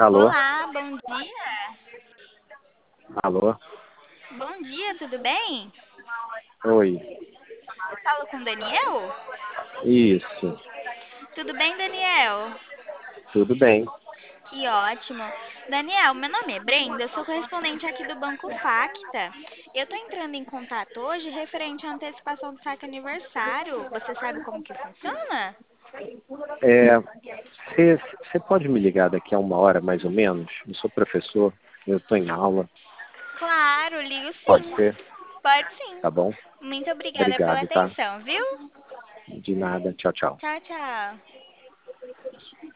Alô? Olá, bom dia. Alô? Bom dia, tudo bem? Oi. Falo com Daniel? Isso. Tudo bem, Daniel? Tudo bem. Que ótimo. Daniel, meu nome é Brenda, eu sou correspondente aqui do Banco Facta. Eu tô entrando em contato hoje referente à antecipação do saque aniversário. Você sabe como que funciona? Você pode me ligar daqui a 1 hora, mais ou menos? Eu sou professor, eu estou em aula. Claro, ligo Pode sim. ser? Pode sim. Tá bom? Muito obrigada pela Obrigado, tá? atenção, viu? De nada. Tchau, tchau. Tchau, tchau.